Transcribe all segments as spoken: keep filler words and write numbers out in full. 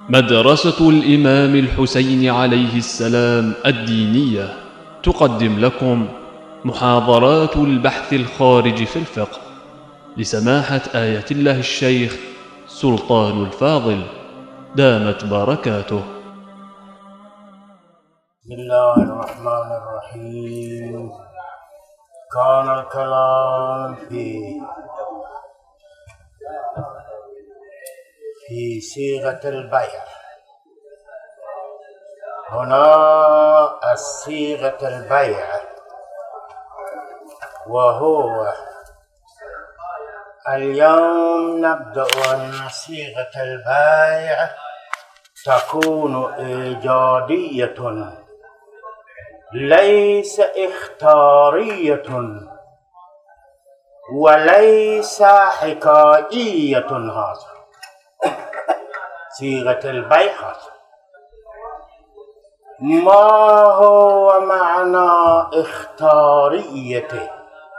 مدرسة الإمام الحسين عليه السلام الدينية تقدم لكم محاضرات البحث الخارج في الفقه لسماحة آية الله الشيخ سلطان الفاضل دامت بركاته. بسم الله الرحمن الرحيم. كان الكلام في في صيغة البيع. هنا صيغة البيع، وهو اليوم نبدأ أن صيغة البيع تكون إيجادية ليس اختارية وليس حكائية. هذا صيغة البيع. ما هو معنى اختاريته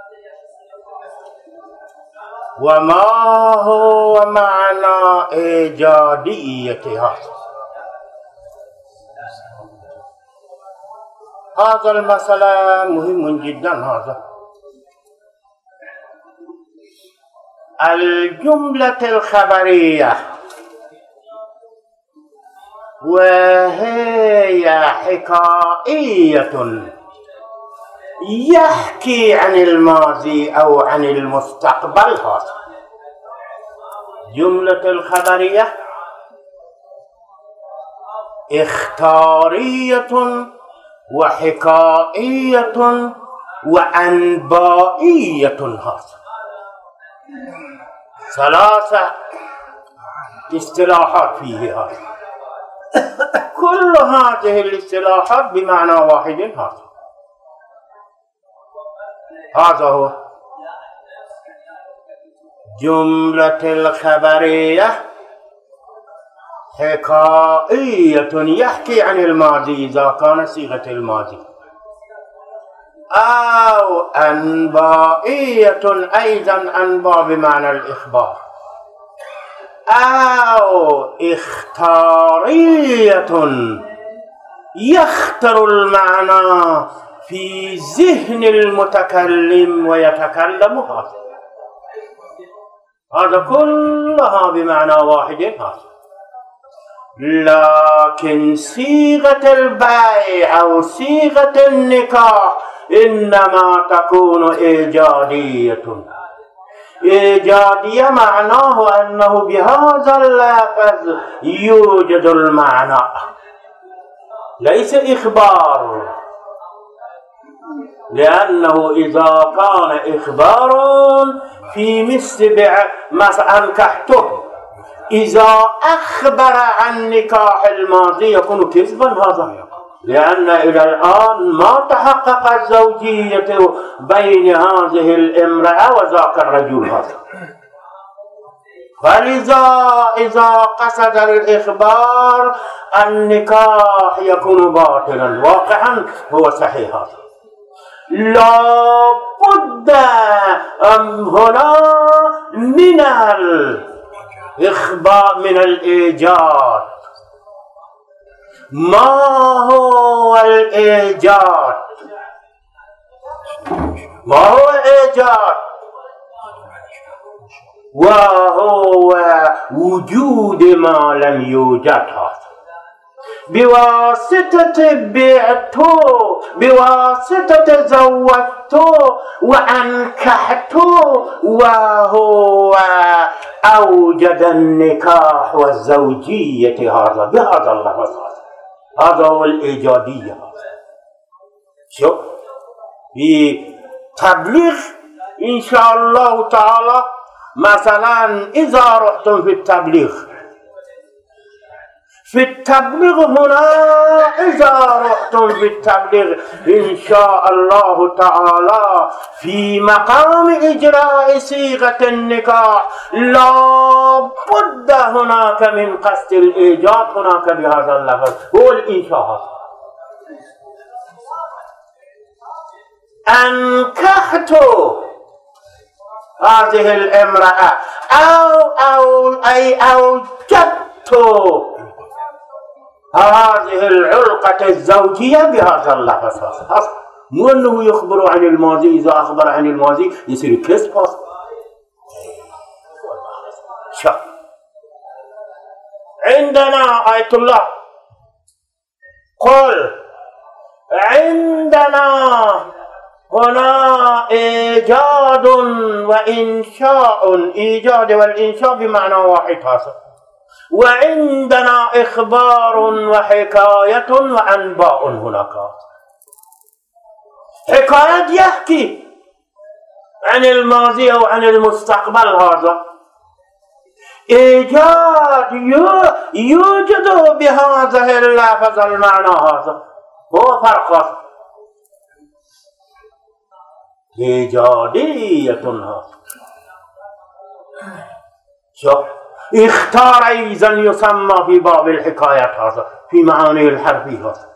وما هو معنى إيجاديته؟ هذا المسألة مهم جدا. هذا الجملة الخبرية وهي حكائية يحكي عن الماضي أو عن المستقبل. هذا جملة الخبرية اختارية وحكائية وأنبائية. هذا ثلاثة اصطلاحات فيه. هذا كل هذه الاصطلاحات بمعنى واحد. هذا هذا هو جملة الخبرية حكائية يحكي عن الماضي إذا كان صيغة الماضي، أو أنبائية أيضا أنباء بمعنى الإخبار، أو اختارية يختر المعنى في ذهن المتكلم ويتكلم. هذا هذا كلها بمعنى واحد. هذا لكن صيغة البيع أو صيغة النكاح إنما تكون إيجادية. إيجادية معناه أنه بهذا اللفظ يوجد المعنى، ليس إخبار، لأنه إذا كان إخبار في مثل بيع مثلا أنكحته، إذا أخبر عن نكاح الماضي يكون كذبا. هذا لأن إلى الآن ما تحقق الزوجية بين هذه الامرأة وذاك الرجل. هذا فلذا إذا قصد الإخبار النكاح يكون باطلا، واقعا هو صحيح. هذا لا بد هنا من الإخبار، من الإيجاد. ما هو الإيجاد؟ ما هو الإيجاد؟ وهو وجود ما لم يوجد. هذا بواسطة بعته، بواسطة زوجته وأنكحته، وهو أوجد النكاح والزوجية. هذا بهذا اللفظ. هذا هو الإيجادية. شوف في تبليغ إن شاء الله تعالى، مثلا إذا رحتم في التبليغ، في التبليغ هنا إذا رحتم في التبليغ إن شاء الله تعالى في مقام إجراء صيغة النكاح لا بد هناك من قصد الإيجاد هناك بهذا اللفظ، هو الإنشاء. أنكحت هذه الامرأة أو أو أي أوجدت هذه العلقة الزوجية بهذا اللفظ. مو أنه يخبر عن الماضي، إذا أخبر عن الماضي يصير كذب. شوف عندنا آية الله قل عندنا هنا إيجاد وإنشاء، إيجاد والإنشاء بمعنى واحد هذا. وعندنا إخبار وحكاية وأنباء. هناك حكاية يحكي عن الماضي أو عن المستقبل، هذا إيجاد يوجد بهذا اللفظ المعنى، هذا هو فرق إيجادية. هذا شوف اختار أيضا يسمى في باب الحكايات هذا في معاني الحرفي هذا.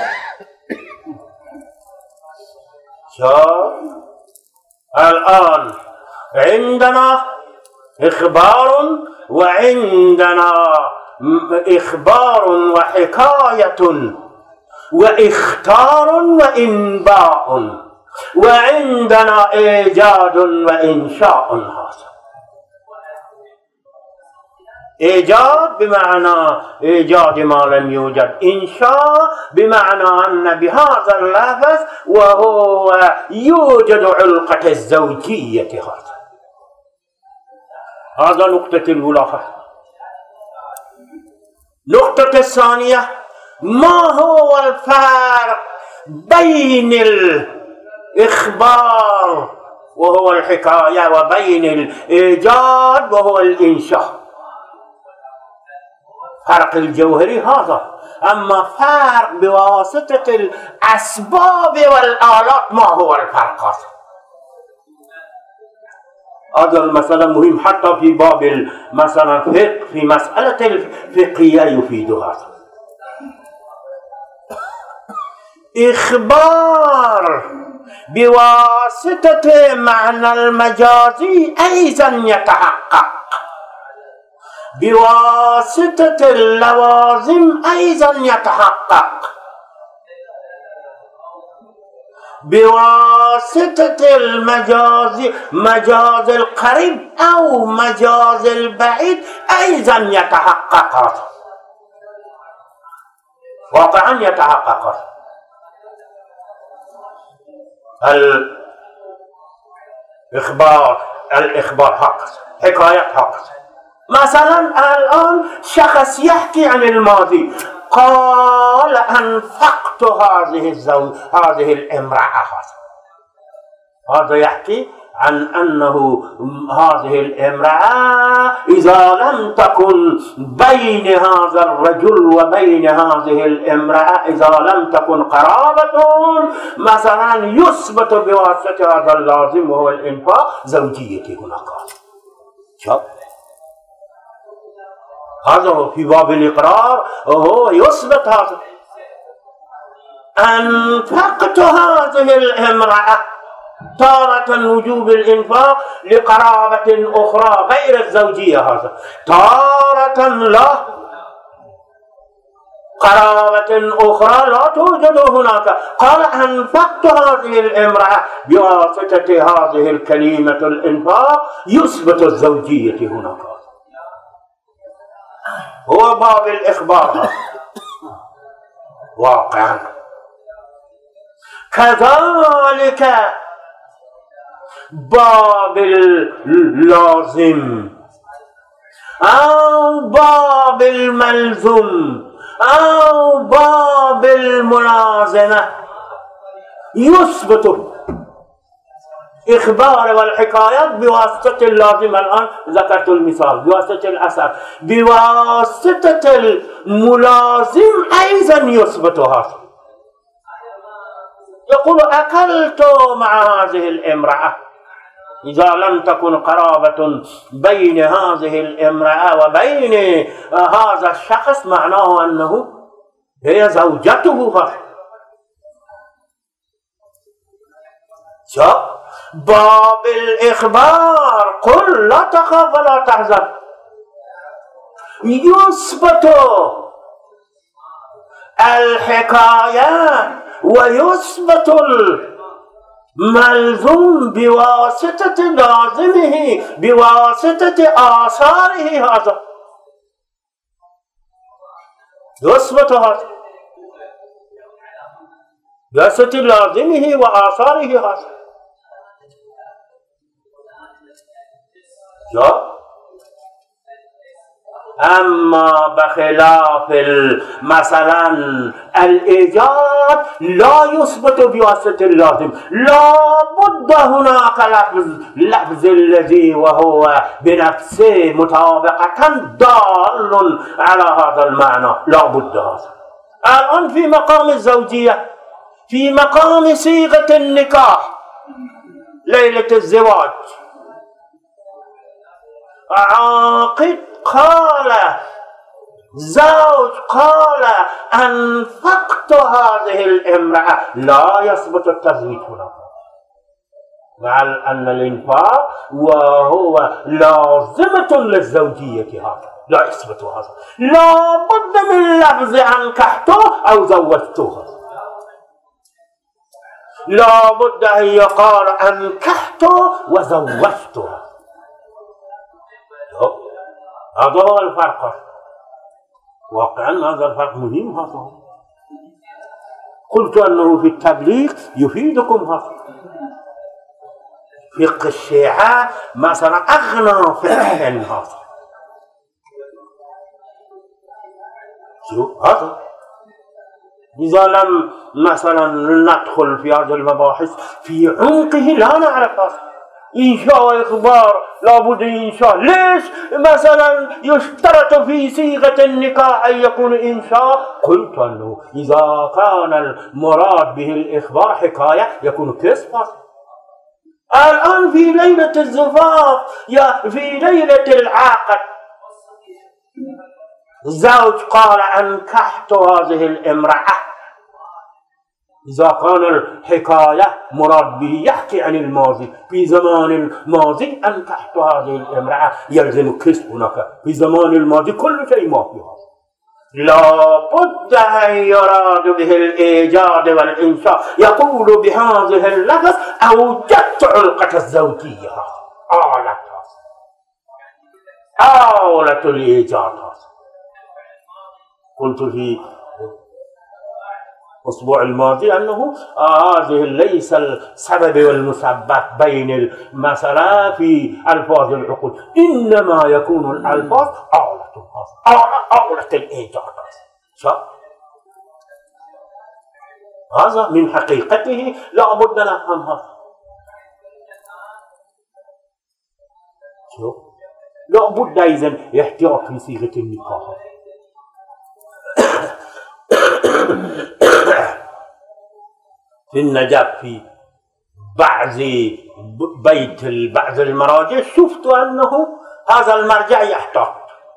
شوف الآن عندنا إخبار وعندنا إخبار وحكاية وإختار وإنباء، وعندنا إيجاد وإنشاء. هذا إيجاد بمعنى إيجاد ما لم يوجد، إنشاء بمعنى أن بهذا اللفظ وهو يوجد علقة الزوجية. هذا هذا نقطة الأولى. نقطة الثانية، ما هو الفرق بين الإخبار وهو الحكاية وبين الإيجاد وهو الإنشاء؟ فرق الجوهري هذا. أما فرق بواسطة الأسباب والآلات، ما هو الفرق هذا؟ هذا المسألة مهم حتى في باب مثلا فقه، في مسألة الفقهية يفيد هذا. إخبار بواسطة معنى المجازي أيضا يتحقق، بواسطة اللوازم أيضا يتحقق، بواسطة المجاز مجاز القريب أو مجاز البعيد أيضا يتحقق، واقعا يتحقق. الإخبار الإخبار حق، حكاية حق. مثلا الآن شخص يحكي عن الماضي، قال أنفقت هذه الزوج هذه الامرأة، هذا يحكي عن أنه هذه الامرأة إذا لم تكن بين هذا الرجل وبين هذه الامرأة، إذا لم تكن قرابة مثلا، يثبت بواسطة هذا اللازم وهو الإنفاق زوجيته هناك. شوف هذا في باب الإقرار هو يثبت هذا. أنفقت هذه الامرأة، تارة وجوب الإنفاق لقرابة أخرى غير الزوجية، هذا تارة لا قرابة أخرى لا توجد هناك. قال أنفقت هذه الامرأة بواسطة هذه الكلمة الإنفاق يثبت الزوجية هناك. هو باب الإخبار واقعا. كذلك باب اللازم أو باب الملزوم أو باب الملازمة يثبت إخبار والحكايات بواسطة اللازم. الآن ذكرت المثال بواسطة الأثر، بواسطة الملازم أيضا يثبت هذا. يقول أكلت مع هذه الامرأة، إذا لم تكن قرابة بين هذه الامرأة وبين هذا الشخص معناه أنه هي زوجته. هذا شوف باب الإخبار، قل لا تخاف ولا تحزن، يثبت الحكاية ويثبت الملزوم بواسطة لازمه بواسطة آثاره. هذا يثبت هذا بواسطة لازمه وآثاره. هذا جاء. أما بخلاف مثلا الإيجاد لا يثبت بواسطة اللازم، لا بد هناك لفظ لفظ الذي وهو بنفسه مطابقة دال على هذا المعنى، لا بد هذا. الآن في مقام الزوجية، في مقام صيغة النكاح ليلة الزواج، عاقد قال، زوج قال أنفقت هذه الامرأة، لا يثبت التزويج هنا، مع أن الإنفاق وهو لازمة للزوجية، هذا لا يثبت هذا. لا بد من لفظ أنكحته أو زوجته، لا بد أن يقال أنكحته وزوجته. هذا هو الفرق، واقعا هذا الفرق مهم. هذا قلت أنه في التبليغ يفيدكم هذا. فقه الشيعة مثلا أغنى فقه من هذا. شو هذا؟ إذا لم مثلا ندخل في هذه المباحث في عمقه لا نعرف هذا. إنشاء وإخبار لابد إنشاء. ليش مثلا يشترط في صيغة النكاح أن يكون إنشاء؟ قلت أنه إذا كان المراد به الإخبار حكاية يكون كسب. الآن في ليلة الزفاف يا في ليلة العقد، الزوج قال أنكحت هذه الامرأة، إذا كان الحكاية مراد به يحكي عن الماضي، في زمان الماضي أنكحت هذه الامرأة يلزم كسب هناك، في زمان الماضي كل شيء ما فيها. لا بد أن يراد به الإيجاد والإنشاء، يقول بهذه اللفظ أوجدت علقة الزوجية، آلة آلة الإيجاد. قلت في الأسبوع الماضي أنه هذه ليس السبب والمسبب بين مثلا في ألفاظ العقود، إنما يكون الألفاظ آلة آلة الإيجاد. هذا من حقيقته لا بد نفهم هذا. لا بد إذن احتياط في صيغة النكاح. في النجف في بعض بيت بعض المراجع شفت أنه هذا المرجع يحتاط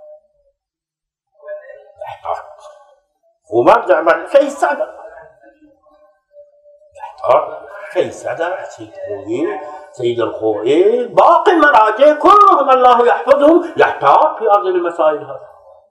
يحتاط ومرجع بعد شيء سادة يحتاط شيء سادة سيد خوي سيد الخوي باقي المراجع كلهم الله يحفظهم يحتاط في هذه المسائل. هذه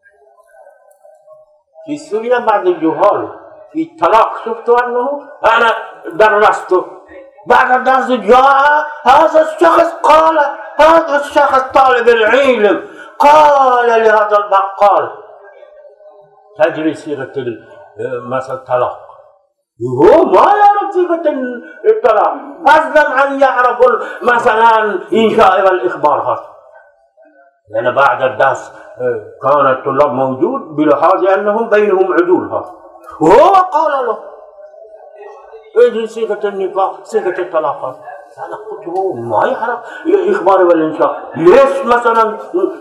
في سوريا بعض الجهال في الطلاق شفت أنه أنا درسته بعد الدرس جاء هذا الشخص قال هذا الشخص طالب العلم قال لهذا البقال تجري صيغة مثل الطلاق، هو ما يعرف صيغة الطلاق فضلا عن يعرف مثلا إنشاء والإخبار. هذا لأن بعد الدرس كان الطلاب موجود بلحاظ أنهم بينهم عدول. هذا وهو قال له اجي صيغة النكاح صيغة الطلاق. أنا قلت هو ما يعرف إخبار والإنشاء، ليش مثلا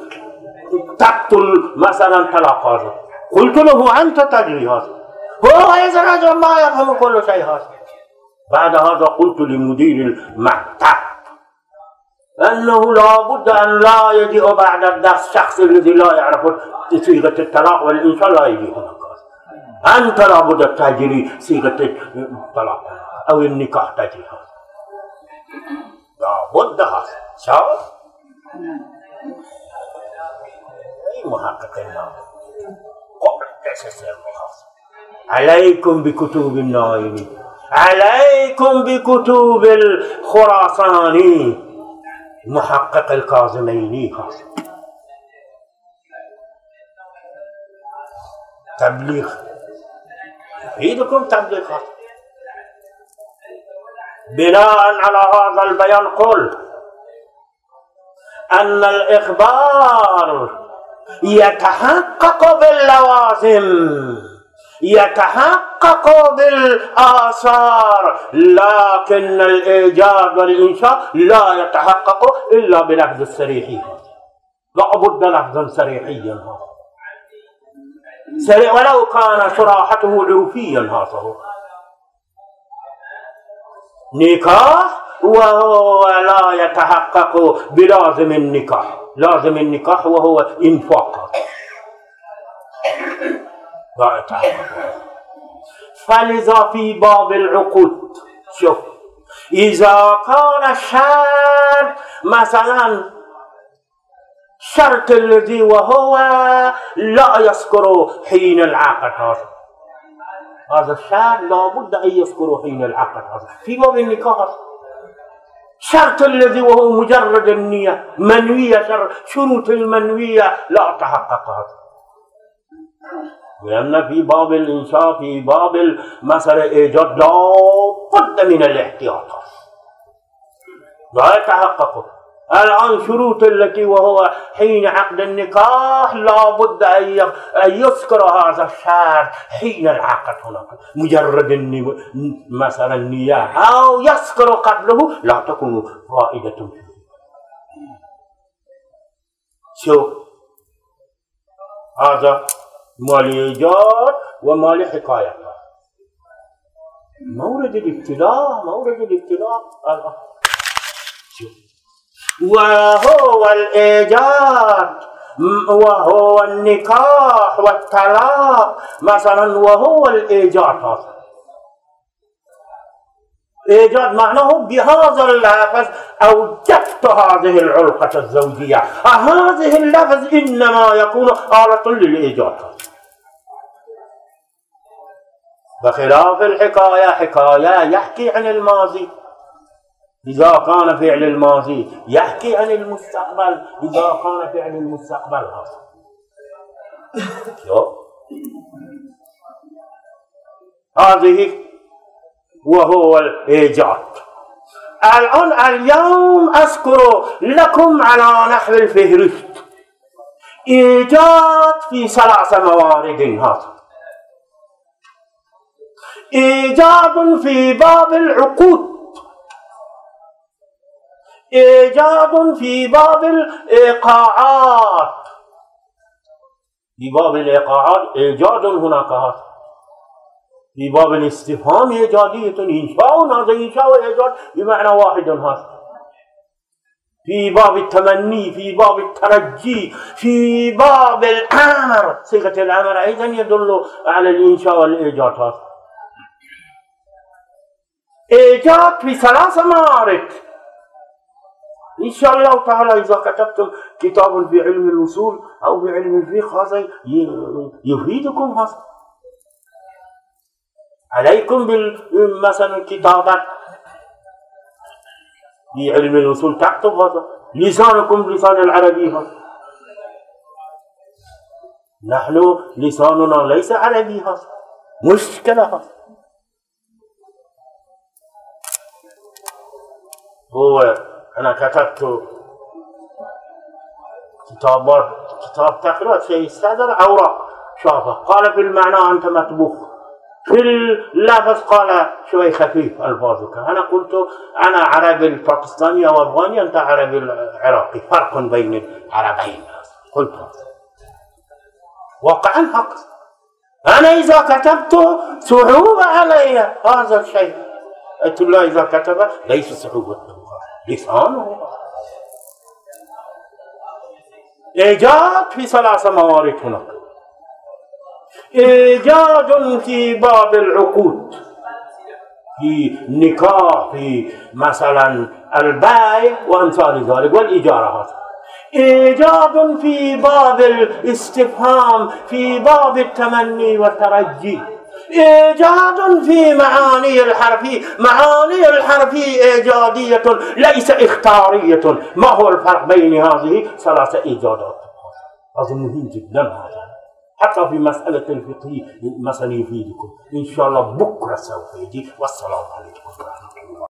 تقتل مثلا طلاق؟ هذا قلت له أنت تدري هذا، هو إذا رجل ما يفهم كل شيء. هذا بعد هذا قلت لمدير المكتب أنه لا بد أن لا يجيء بعد الدرس شخص الذي لا يعرف صيغة الطلاق والإنشاء، لا يجيء هناك. أنت لا بد تجري صيغة الطلاق أو النكاح تجري. لا بد هذا شاف أي محقق الله قبل تسلسل الخاص عليكم بكتب النائمي، عليكم بكتب الخراساني محقق الكاظميني خاصة. تبليغ يفيدكم تبليغ خاصة. بناء على هذا البيان قل أن الإخبار يتحقق باللوازم، يتحقق بالآثار، لكن الإيجاد والإنشاء لا يتحقق إلا بلفظ الصريحي. لابد لفظا صريحيا سريع ولو كان صراحته عرفيا. هذا نكاح وهو لا يتحقق بلازم النكاح، لازم النكاح وهو إنفاق لا يتحقق. فلذا في باب العقود شوف، إذا كان الشرط مثلا شرط الذي وهو لا يذكر حين العقد، هذا هذا الشرط لابد أن يذكر حين العقد. هذا في باب النكاح شرط الذي وهو مجرد النية منوية، شروط المنوية لا تحقق. هذا لأن في باب الإنشاء في باب المسألة إيجاد لا بد من الاحتياطات لا يتحقق. الآن شروط التي وهو حين عقد النكاح لا بد أن يذكر هذا الشرط حين العقد. هناك مجرد مثلا النية أو يذكر قبله لا تكون فائدة فيه. شوف هذا مال إيجاد ومال حكاية. مورد الابتلاء مورد الابتلاء وهو الإيجاد وهو النكاح والطلاق مثلا، وهو الإيجاد. هذا إيجاد معناه بهذا اللفظ أوجدت هذه العلاقة الزوجية. هذه اللفظ إنما يكون آلة للإيجاد. بخلاف الحكاية، حكاية يحكي عن الماضي إذا كان فعل الماضي، يحكي عن المستقبل إذا كان فعل المستقبل. هذه وهو الإيجاد. الآن اليوم أذكر لكم على نحو الفهرست إيجاد في ثلاث موارد. هذا إيجاد في باب العقود، إيجاد في باب الإيقاعات. في باب الإيقاعات إيجاد هناك. هذا في باب الاستفهام إيجادية إنشاء، هذا إنشاء وإيجاد بمعنى واحد. هذا في باب التمني، في باب الترجي، في باب الأمر، صيغة الأمر أيضا يدل على الإنشاء والإيجاد. هذا إيجاد في ثلاث موارد. إن شاء الله تعالى إذا كتبتم كتاب في علم الوصول أو في علم الفقه هذا يفيدكم. هذا عليكم مثلا الكتابات في علم الوصول تكتب هذا لسانكم بلسان العربي. هذا نحن لساننا ليس عربي. هذا مشكلة. هذا هو أنا كتبت كتابات كتاب تقرأ شيء استدر أوراق شافه قال في المعنى أنت مطبوخ، في اللفظ قال شوي خفيف ألفاظك. أنا قلت أنا عربي الباكستاني أو أفغاني، أنت عربي العراقي، فرق بين العربين. قلت واقعا حق. أنا إذا كتبت صعوبة علي هذا الشيء، قلت الله إذا كتب ليس صعوبة لسانه. إيجاد في ثلاث موارد هناك. إيجاد في باب العقود، في نكاح، في مثلا البيع وأمثال ذلك والإجارة. هذا إيجاد في باب الاستفهام، في باب التمني والترجي. إيجاد في معاني الحرف، معاني الحرف إيجادية ليس اختارية. ما هو الفرق بين هذه ثلاث إيجادات؟ هذا مهم جدا، هذا حتى في مسألة الفقه مثلا يفيدكم إن شاء الله بكرة سوف يجي. والسلام عليكم ورحمة الله.